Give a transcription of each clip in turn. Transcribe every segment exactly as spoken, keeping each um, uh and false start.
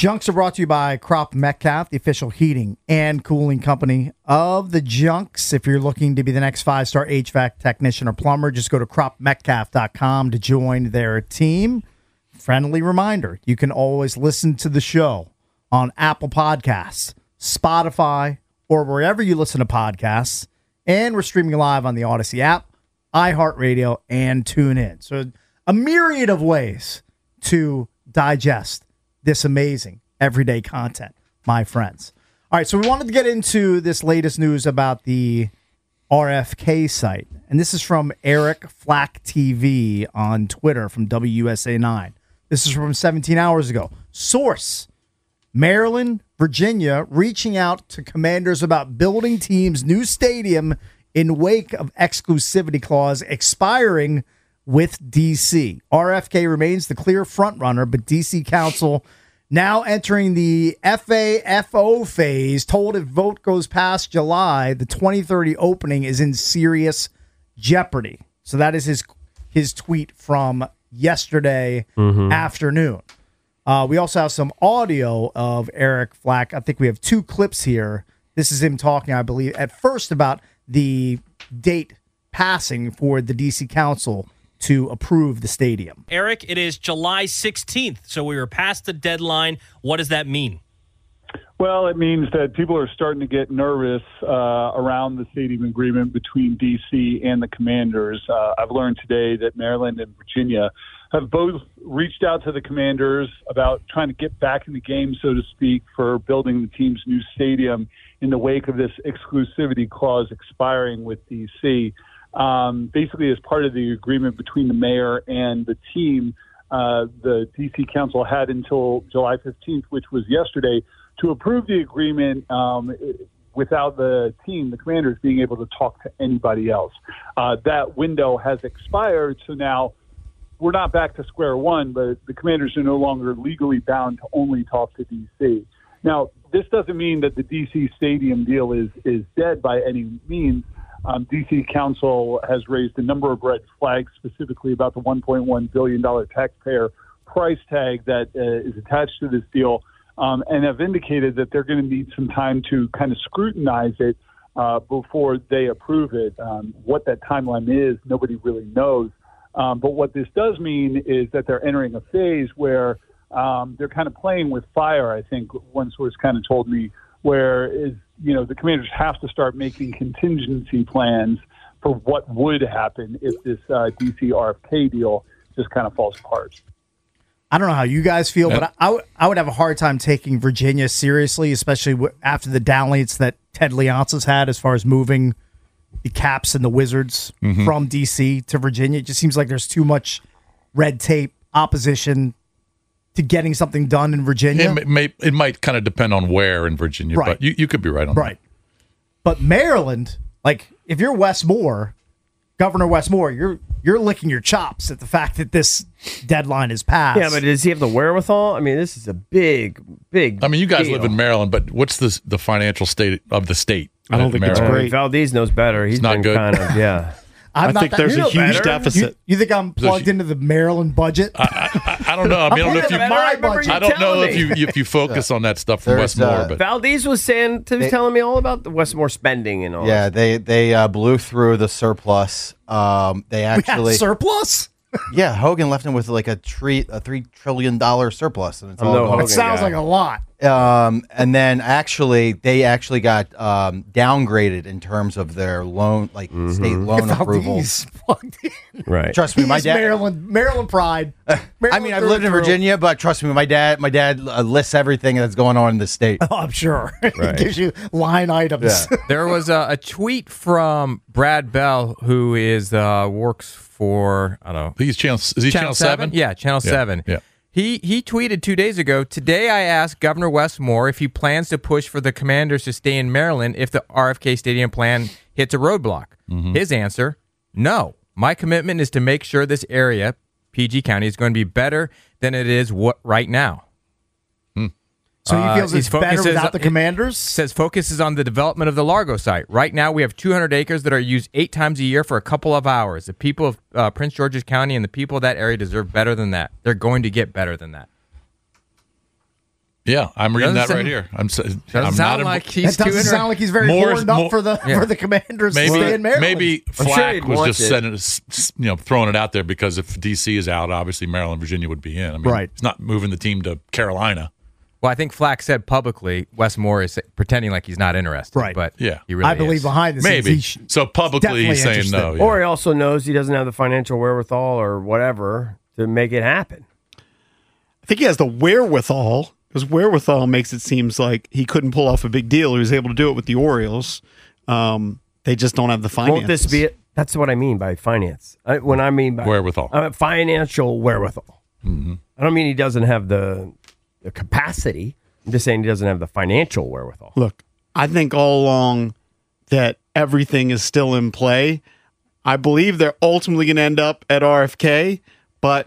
Junks are brought to you by Crop Metcalf, the official heating and cooling company of the Junks. If you're looking to be the next five-star H V A C technician or plumber, just go to crop metcalf dot com to join their team. Friendly reminder, you can always listen to the show on Apple Podcasts, Spotify, or wherever you listen to podcasts. And we're streaming live on the Odyssey app, iHeartRadio, and TuneIn. So a myriad of ways to digest this amazing everyday content, my friends. All right, so we wanted to get into this latest news about the R F K site. And this is from Eric Flack T V on Twitter from W U S A nine. This is from seventeen hours ago. Source, Maryland, Virginia, reaching out to commanders about building team's new stadium in wake of exclusivity clause expiring with D C. R F K remains the clear frontrunner, but D C Council, now entering the F A F O phase, told if vote goes past July, the twenty thirty opening is in serious jeopardy. So that is his his tweet from yesterday mm-hmm. afternoon. Uh, we also have some audio of Eric Flack. I think we have two clips here. This is him talking, I believe, at first about the date passing for the D C Council to approve the stadium. Eric, it is July sixteenth, so we were past the deadline. What does that mean? Well, it means that people are starting to get nervous uh, around the stadium agreement between D C and the Commanders. Uh, I've learned today that Maryland and Virginia have both reached out to the Commanders about trying to get back in the game, so to speak, for building the team's new stadium in the wake of this exclusivity clause expiring with D C. Um, basically, as part of the agreement between the mayor and the team, uh, the D C Council had until July fifteenth, which was yesterday, to approve the agreement um, without the team, the Commanders, being able to talk to anybody else. Uh, that window has expired, so now we're not back to square one, but the Commanders are no longer legally bound to only talk to D C. Now, this doesn't mean that the D C stadium deal is, is dead by any means. Um, D C Council has raised a number of red flags, specifically about the one point one billion dollars taxpayer price tag that uh, is attached to this deal, um, and have indicated that they're going to need some time to kind of scrutinize it uh, before they approve it. Um, what that timeline is, nobody really knows. Um, but what this does mean is that they're entering a phase where um, they're kind of playing with fire, I think one source kind of told me, where is, you know, the Commanders have to start making contingency plans for what would happen if this uh, D C R F K deal just kind of falls apart. I don't know how you guys feel, yeah. but I, I, w- I would have a hard time taking Virginia seriously, especially w- after the downleads that Ted Leonsis had as far as moving the Caps and the Wizards mm-hmm. from D C to Virginia. It just seems like there's too much red tape, opposition to getting something done in Virginia. It, may, it might kind of depend on where in Virginia, right. but you, you could be right on right. that. But Maryland, like, if you're Wes Moore, Governor Wes Moore, you're you're licking your chops at the fact that this deadline is passed. Yeah, but does he have the wherewithal? I mean, this is a big, big I mean, you guys deal. live in Maryland, but what's the, the financial state of the state? I don't think Maryland? It's great. Valdez knows better. He's it's not been good. kind of, yeah. I'm I think that, there's a huge better. deficit. You, you think I'm plugged into the Maryland budget? I, I, I don't know. I mean, I don't know if you. My budget. I don't know if you if you focus on that stuff from Wes Moore. Uh, but Valdez was saying, to, they, telling me all about the Wes Moore spending and all. Yeah, that. they they uh, blew through the surplus. Um, they actually we had surplus. Yeah, Hogan left him with like a tree a three trillion dollar surplus, and it's I'm all no gone. It sounds guy. like a lot. Um, and then actually, they actually got um, downgraded in terms of their loan, like mm-hmm. state loan approval. Plugged in. Right. Trust me, my He's dad. Maryland, Maryland pride. Maryland I mean, I've lived in Virginia, but trust me, my dad, my dad uh, lists everything that's going on in the state. Oh, I'm sure. Right. He gives you line items. Yeah. There was a, a tweet from Brad Bell, who is uh, works for I don't know. He's channel. Is he channel, channel seven? Yeah, channel yeah. seven. Yeah. He he tweeted two days ago, today I asked Governor Wes Moore if he plans to push for the Commanders to stay in Maryland if the R F K Stadium plan hits a roadblock. Mm-hmm. His answer, no. My commitment is to make sure this area, P G County, is going to be better than it is what right now. So he feels uh, it's better without the Commanders? Says focuses on the development of the Largo site. Right now we have two hundred acres that are used eight times a year for a couple of hours. The people of uh, Prince George's County and the people of that area deserve better than that. They're going to get better than that. Yeah, I'm reading that Doesn't right sound- here. I'm. s- Doesn't I'm sound not like imp- he's That too doesn't inter- sound like he's very More- warmed up more- for the Yeah. for the Commanders to maybe stay in Maryland. maybe I'm sure Flack he'd was want just it. sending, s- s- you know, throwing it out there because if D C is out, obviously Maryland, Virginia would be in. I mean, Right. It's not moving the team to Carolina. Well, I think Flack said publicly Wes Moore is pretending like he's not interested. Right. But Yeah. he really I believe is. behind the scenes, Maybe. he sh- So publicly he's definitely saying no. interested. Yeah. Or he also knows he doesn't have the financial wherewithal or whatever to make it happen. I think he has the wherewithal, because wherewithal makes it seems like he couldn't pull off a big deal. He was able to do it with the Orioles. Um, they just don't have the finances. Won't this be it? That's what I mean by finance. I, when I mean by Wherewithal. uh, financial wherewithal. Mm-hmm. I don't mean he doesn't have the, the capacity. I'm just saying he doesn't have the financial wherewithal. Look, I think all along that everything is still in play. I believe they're ultimately going to end up at R F K, but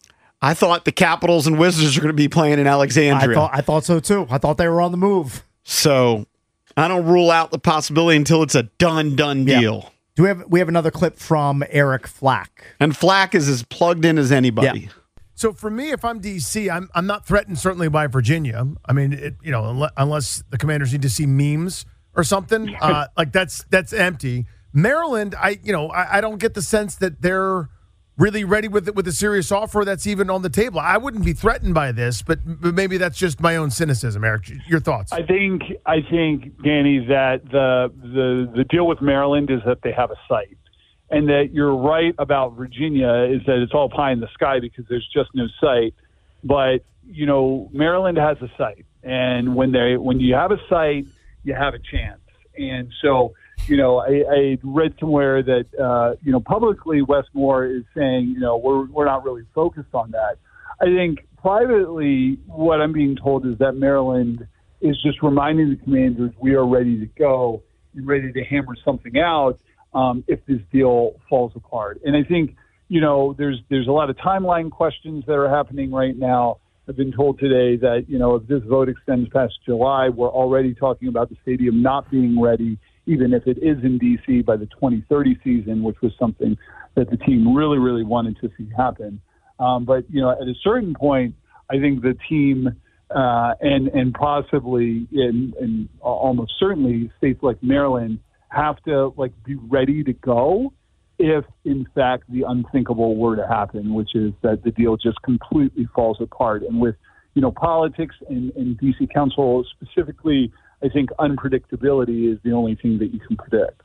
I thought the Capitals and Wizards are going to be playing in I Alexandria. thought I thought so too. I thought they were on the move. So I don't rule out the possibility until it's a done, done Yeah. deal. Do we have we have another clip from Eric Flack? And Flack is as plugged in as anybody. Yeah. So for me, if I'm D C, I'm I'm not threatened certainly by Virginia. I mean, it, you know, unless, unless the Commanders need to see memes or something, uh, like that's that's empty. Maryland, I you know, I, I don't get the sense that they're really ready with with a serious offer that's even on the table. I wouldn't be threatened by this, but, but maybe that's just my own cynicism. Eric, your thoughts? I think I think Danny that the the the deal with Maryland is that they have a site, and that you're right about Virginia is that it's all pie in the sky because there's just no site. But you know, Maryland has a site, and when they when you have a site, you have a chance. And so, you know, I, I read somewhere that uh, you know publicly Wes Moore is saying, you know, we're we're not really focused on that. I think privately, what I'm being told is that Maryland is just reminding the Commanders we are ready to go and ready to hammer something out um, if this deal falls apart. And I think, you know, there's there's a lot of timeline questions that are happening right now. I've been told today that, you know, if this vote extends past July, we're already talking about the stadium not being ready, even if it is in D C by the twenty thirty season, which was something that the team really, really wanted to see happen. Um, but, you know, at a certain point, I think the team uh, and and possibly in, in almost certainly states like Maryland have to like be ready to go if, in fact, the unthinkable were to happen, which is that the deal just completely falls apart. And with, you know, politics and, and D C Council specifically, I think unpredictability is the only thing that you can predict.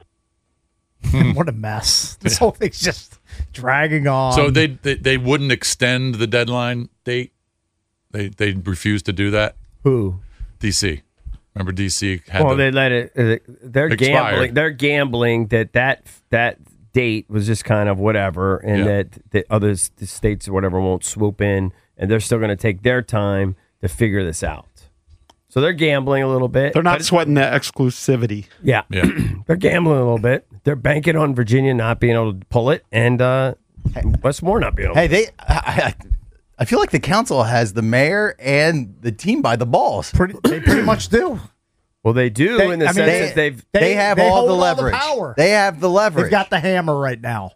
What a mess! This whole thing's just dragging on. So they, they they wouldn't extend the deadline date. They they refused to do that. Who? D C. Remember D C had Well, the, they let it. Uh, they're Expired. gambling. They're gambling that that that date was just kind of whatever, and Yeah. that the other s- the states or whatever won't swoop in, and they're still going to take their time to figure this out. So they're gambling a little bit. They're not but- sweating that exclusivity. Yeah, yeah. they're gambling a little bit. They're banking on Virginia not being able to pull it, and uh, Wes Moore not being able. Hey, they. I, I, I feel like the council has the mayor and the team by the balls. pretty, they pretty much do. Well, they do They- in the I mean, sense they- that they've. They, They- have they all hold the all the leverage. power. They have the leverage. They've got the hammer right now.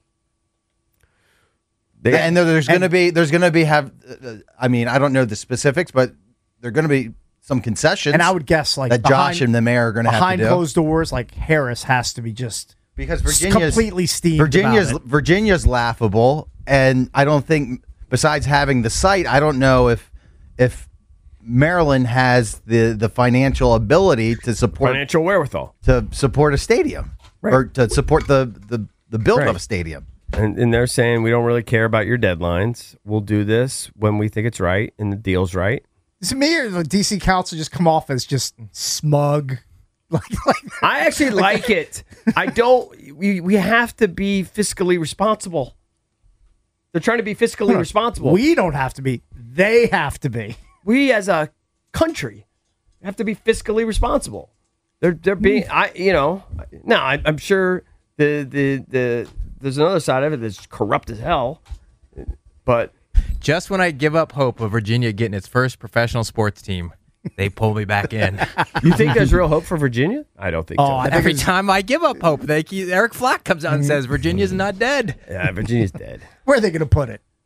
they and there- there's going to be there's going to be have. Uh, I mean, I don't know the specifics, but there are going to be some concessions. And I would guess like that behind, Josh and the mayor are going to have to behind do closed doors, like Harris has to be just because s- Virginia's completely steamed. Virginia's about it. Virginia's laughable, and I don't think besides having the site, I don't know if if Maryland has the the financial ability to support financial wherewithal. to support a stadium Right. or to support the the, the build Right. of a stadium. And, and they're saying, we don't really care about your deadlines. We'll do this when we think it's right and the deal's right. To me, or the D C Council just come off as just smug. Like, like I actually like it. I don't. We, we have to be fiscally responsible. They're trying to be fiscally responsible. We, we don't have to be; they have to be. we as a country have to be fiscally responsible. They're they're being. I you know. No, I, I'm sure the the the there's another side of it that's corrupt as hell. But Just when I give up hope of Virginia getting its first professional sports team, they pull me back in. you think there's real hope for Virginia? I don't think Oh, so. I think Every it's- time I give up hope, they keep, Eric Flack comes out and says Virginia's not dead. Yeah, Virginia's dead. Where are they going to put it?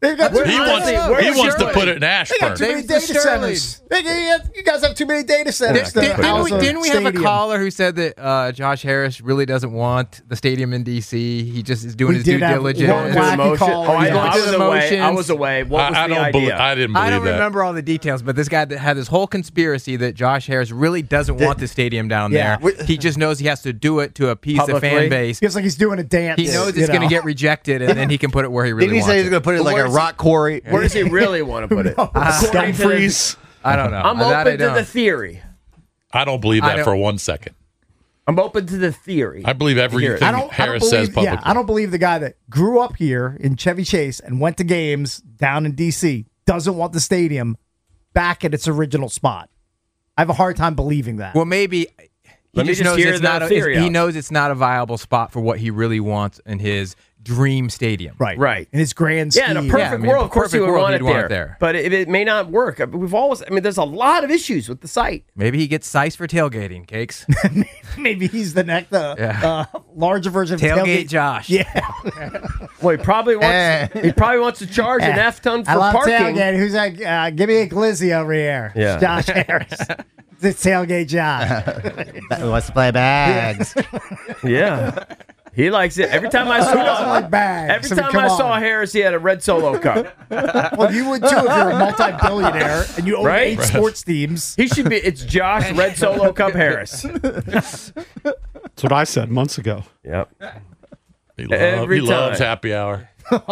They got Where- too He many- wants, Where's he wants to Shirley? put it in They got Ashburn. too many They've data destroyed- centers. They, you you guys have too many data centers. Did, to did, house didn't we, a didn't we have a stadium. caller who said that uh, Josh Harris really doesn't want the stadium in D C? He just is doing We his did due have diligence. one Do the wacky motion. call, Oh, I, yeah. I was Do the away. I motions. was away. What was I, I the don't idea? believe. I didn't believe I don't that. remember all the details, but this guy that had this whole conspiracy that Josh Harris really doesn't want the stadium down Yeah. there. He just knows he has to do it to appease the Publicly? fan base. Feels like he's doing a dance. He knows you it's going to know. get rejected, and then he can put it where he really Didn't he wants say he's it. going to put it But like a where's- rock quarry? Where does he really want to put it? According to the- Dumfries. I don't know. I'm That I open to don't. the theory. I don't believe I that don't- for one second. I'm open to the theory. I believe everything I don't, I don't Harris believe, says publicly. Yeah, I don't believe the guy that grew up here in Chevy Chase and went to games down in D C doesn't want the stadium back at its original spot. I have a hard time believing that. Well, maybe he Let me just just knows hear it's the not. A, theory he out. knows it's not a viable spot for what he really wants in his dream stadium. right, Right. In his grand Yeah, in a scheme. perfect I mean, world, of course, perfect you would world, want it, you'd want there. it there. But it, it may not work. I mean, We've always, I mean, there's a lot of issues with the site. Maybe he gets size for tailgating cakes. Maybe he's the next, the Yeah. uh, larger version of Tailgate tailgate. Josh. Yeah, Well, he probably wants, Eh. he probably wants to charge an F ton for I love parking. tailgate. Who's that? Uh, give me a glizzy over here. Yeah. Josh Harris. It's tailgate Josh. Wants to play bags. Yeah, he likes it. Every time I He doesn't saw, like bags. every I mean, time come I saw on. Harris, he had a red Solo cup. Well, you would too if you're a multi-billionaire and you own Right? eight sports teams. He should be. It's Josh Red Solo Cup Harris. That's what I said months ago. Yep. He, love, Every he loves time. happy hour.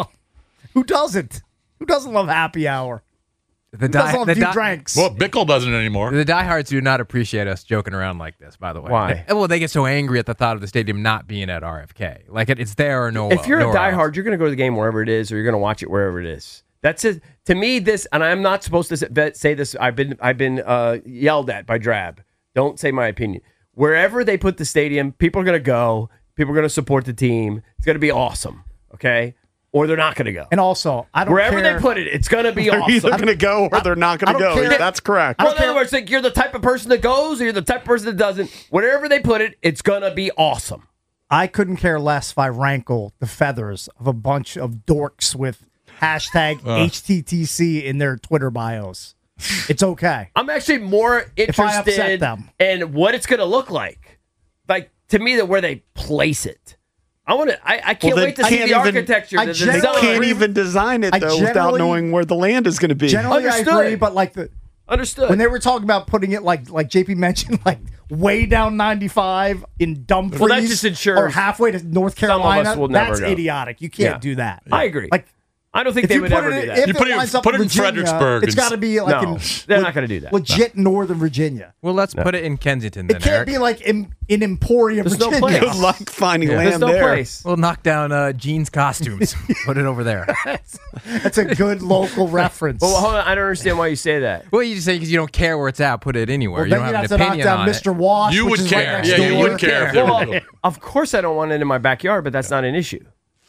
Who doesn't? Who doesn't love happy hour? The, Who doesn't die, love the, a few die- drinks? Well, Bickle doesn't anymore. the diehards do not appreciate us joking around like this, by the way. Why? They- well, they get so angry at the thought of the stadium not being at R F K. Like, it, it's there or no If you're a nowhere else. diehard, you're going to go to the game wherever it is, or you're going to watch it wherever it is. That's it. To me, this, and I'm not supposed to say- say this. I've been, I've been uh, yelled at by Drab. Don't say my opinion. Wherever they put the stadium, people are going to go. People are going to support the team. It's going to be awesome. Okay, or they're not going to go. And also, I don't Wherever care. they put it, it's going to be They're awesome. either going to go or they're not I going to don't go. care. That's correct. Well, in other words, like you're the type of person that goes, or you're the type of person that doesn't. Wherever they put it, it's going to be awesome. I couldn't care less if I rankle the feathers of a bunch of dorks with hashtag H T T C in their Twitter bios. It's okay. I'm actually more If I upset interested them. in what it's going to look like. Like, to me, that where they place it. I want to. I, I can't Well, they wait to see can't the even- architecture. I the generally They design. can't even design it I though without generally- knowing where the land is going to be. Generally, I Understood. agree, but like the Understood. when they were talking about putting it like like J P mentioned, like way down ninety-five in Dumfries, Well, that just ensures or halfway to North some of us Carolina. will never That's go. idiotic. You can't Yeah. do that. I agree. Like I don't think if they you would put ever it, do in- that. if You it put it- winds up put it in Virginia, Fredericksburg it's and got to be like no, in they're not going to do that. legit Northern Virginia. Well, let's put it in Kensington then, It can't Eric. be like in, in Emporium, There's no Virginia. place. Good luck finding There's land no there. place. We'll knock down uh, Gene's costumes. Put it over there. That's a good local reference. Well, hold on. I don't understand why you say that. Well, you just say because you don't care where it's at, put it anywhere. Well, you then don't you'd have have an to knock opinion down on Mister it. Wash. You which would is right care. next Yeah, you door. would care if they Well, were- of course, I don't want it in my backyard, but that's not an issue.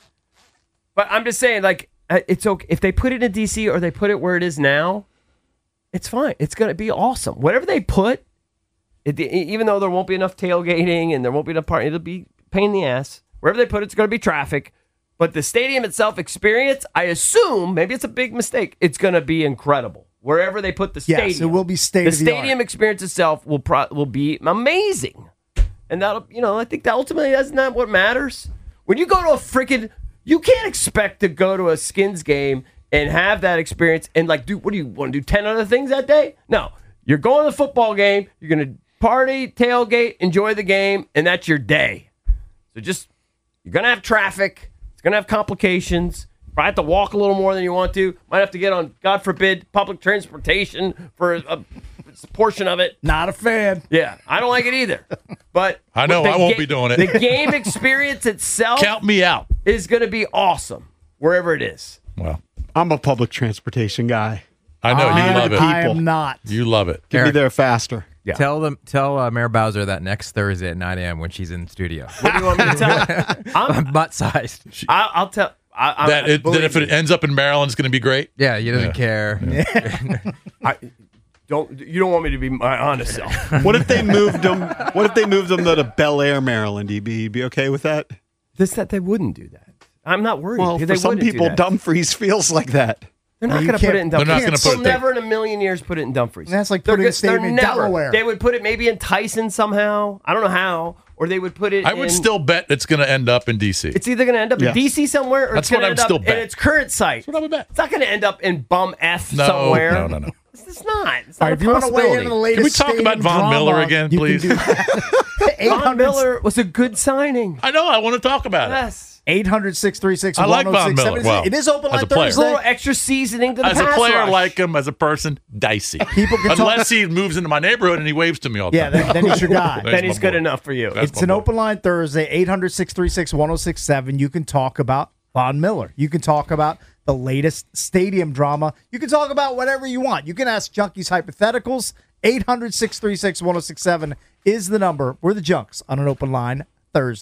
But I'm just saying, like, uh, it's okay if they put it in D C or they put it where it is now. It's fine. It's going to be awesome. Whatever they put, it, even though there won't be enough tailgating and there won't be enough parking, it'll be a pain in the ass. Wherever they put it, it's going to be traffic. But the stadium itself experience, I assume, maybe it's a big mistake, it's going to be incredible. Wherever they put the Yes, stadium, it will be state the of the art. stadium experience itself will pro- will be amazing. And that'll, you know, I think that ultimately that's not what matters. When you go to a freaking, you can't expect to go to a Skins game and have that experience and like do, what do you want to do, ten other things that day? No. You're going to the football game, you're going to party, tailgate, enjoy the game, and that's your day. So just, you're going to have traffic, it's going to have complications. Probably have to walk a little more than you want to. Might have to get on, God forbid, public transportation for a, a portion of it. Not a fan. Yeah, I don't like it either. But I know, the I won't ga- be doing it. The game experience itself Count me out. is going to be awesome wherever it is. Well, I'm a public transportation guy. I know you I, love it. I People. am not. You love it. Get me Eric. there faster. Yeah. Tell them, tell uh, Mayor Bowser that next Thursday at nine a.m. when she's in the studio. What do you want me to tell? I'm, Butt sized. I, I'll tell. I, I, That, it, that believe if it me. ends up in Maryland, it's going to be great. Yeah, he doesn't Yeah. care. I, don't you don't want me to be my honest self? What if they moved them? What if they moved them to Bel Air, Maryland? You be you be okay with that? This that they wouldn't do that. I'm not worried. Well, They for some wouldn't do people, that. Dumfries feels like that. They're not you going to put can't- it in They're Dumfries. not gonna They'll put it- never in a million years put it in Dumfries. That's like They're putting a good- they're stadium in never. Delaware. They would put it maybe in Tyson somehow. I don't know how. Or they would put it I would in, still bet it's going to end up in D C. It's either going to end up Yes. in D C somewhere or That's it's going what to I'm end up still in betting. its current site. That's what I would bet. It's not going to end up in bum F No, somewhere. no, no, no. It's, it's not. It's All not right, a if you want to weigh possibility. in on the latest Can we talk stadium about Von drama, Miller again, you can please? do that. Von Miller was a good signing. I know. I want to talk about it. Yes. eight hundred, six three six, I like one oh Von six seven. Miller. Well, It is open as line a player. There's a little Thursday. extra seasoning to the As a pass player, rush. like him. As a person, dicey. People can talk- Unless he moves into my neighborhood and he waves to me all the Yeah, time. then, then he's your guy. That's then he's my good boy. enough for you. That's It's my an boy. open line Thursday, eight hundred, six three six, one oh six seven. You can talk about Von Miller. You can talk about the latest stadium drama. You can talk about whatever you want. You can ask Junkies hypotheticals. eight hundred, six three six, one oh six seven is the number. We're the Junks on an open line Thursday.